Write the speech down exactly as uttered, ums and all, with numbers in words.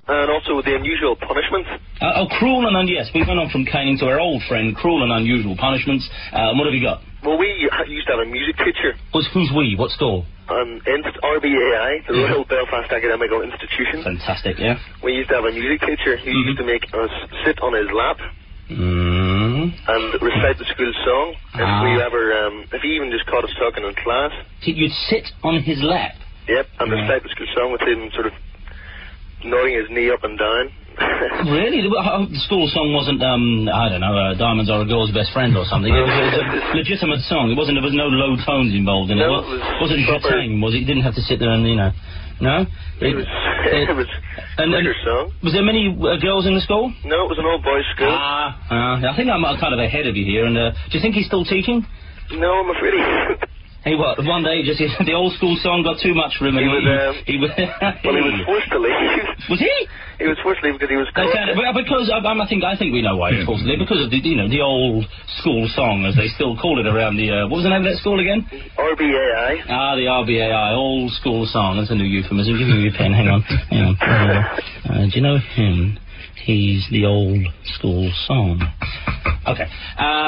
And also The Unusual Punishments. Uh, oh, Cruel and Un... Yes, we went on from Caning to our old friend, Cruel and Unusual Punishments. Uh, what have you got? Well, we used to have a music teacher. Who's, who's we? What school? Um, Inst- R B A I, the yeah. Royal Belfast Academical Institution. Fantastic, yeah. We used to have a music teacher who mm-hmm. used to make us sit on his lap mm. and recite the school song. Ah. If we ever, um, if he even just caught us talking in class. You'd sit on his lap? Yep, and yeah. recite the school song with him sort of nodding his knee up and down. Really? The school song wasn't, um, I don't know, uh, Diamonds Are a Girl's Best Friend or something. It was, it was a legitimate song. It wasn't, there was no low tones involved in it. No, it was wasn't Jatang, was it? You didn't have to sit there and, you know, no? It, it was, it, it was and, a and, song. Was there many uh, girls in the school? No, it was an all-boys school. Ah, uh, I think I'm uh, kind of ahead of you here, and, uh, do you think he's still teaching? No, I'm afraid he... Hey, what? One day, just the old school song got too much for him. He and was, um, he, he was. Well, he was forced to leave. Was he? He was forced to leave because he was. Okay, because I, I think I think we know why he was forced to leave, because of the you know the old school song, as they still call it around the. Uh, what was the name of that school again? R B A I. Ah, the R B A I, old school song. That's a new euphemism. Give me your pen. Hang on. Hang on. Uh, do you know him? He's the old school song. Okay. Uh,